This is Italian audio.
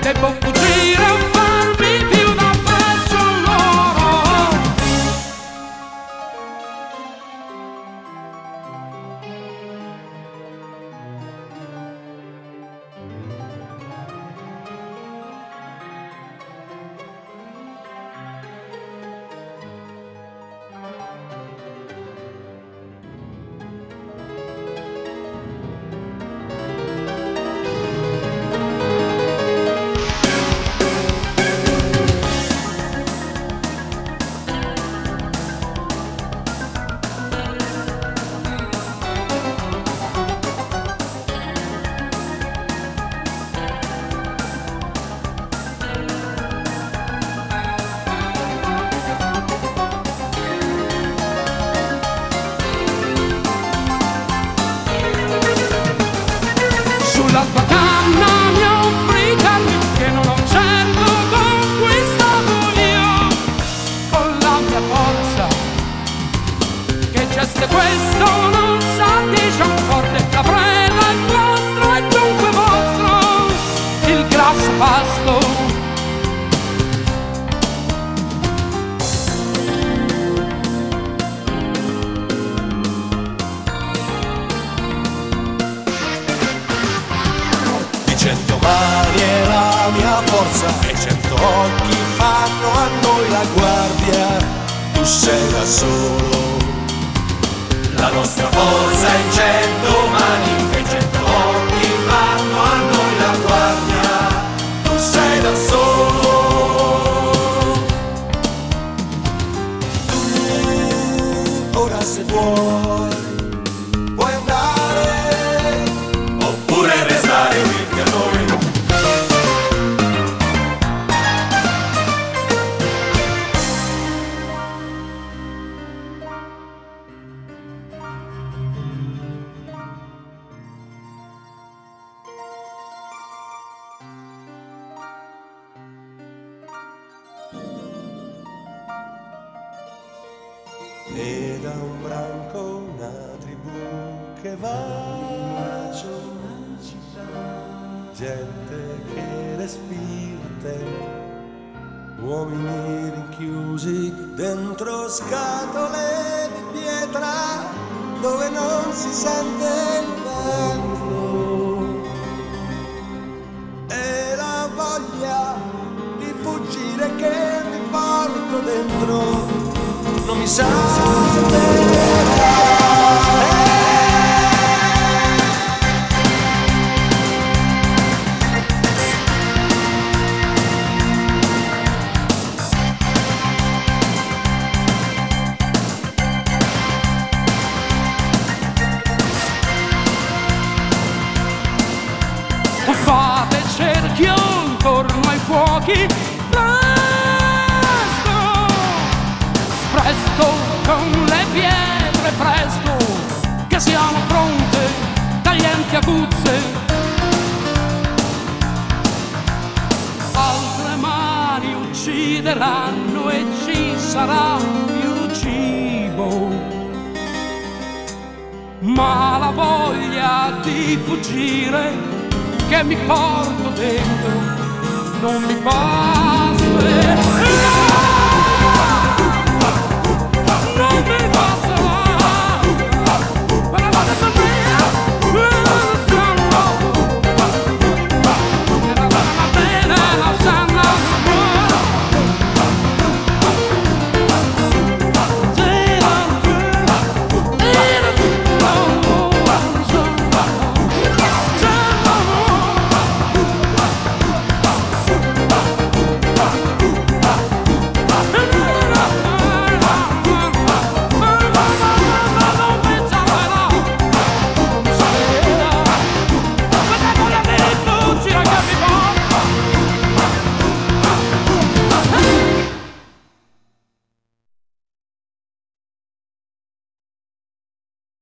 devo fuggire a farmi più da presso loro. Sulla tua canna mi offri calmi che non ho certo conquistato io, con la mia forza che geste questo non sa di ciò forte. La preda è vostra e dunque vostro il grasso pasto. Cento mani è la mia forza e 100 occhi fanno a noi la guardia. Tu sei da solo, la nostra forza è in 100 mani e 100 occhi fanno a noi la guardia. Tu sei da solo, tu ora se vuoi puoi andare oppure restare uniti a noi. E da un branco una tribù che va giù, gente che respira tempo, uomini rinchiusi dentro scatole di pietra dove non si sente il vento, e la voglia di fuggire che mi porto dentro non mi salverà. Fate cerchio intorno ai fuochi, presto con le pietre, presto che siamo pronte, taglienti aguzze. Altre mani uccideranno e ci sarà più cibo, ma la voglia di fuggire che mi porto dentro non mi basta.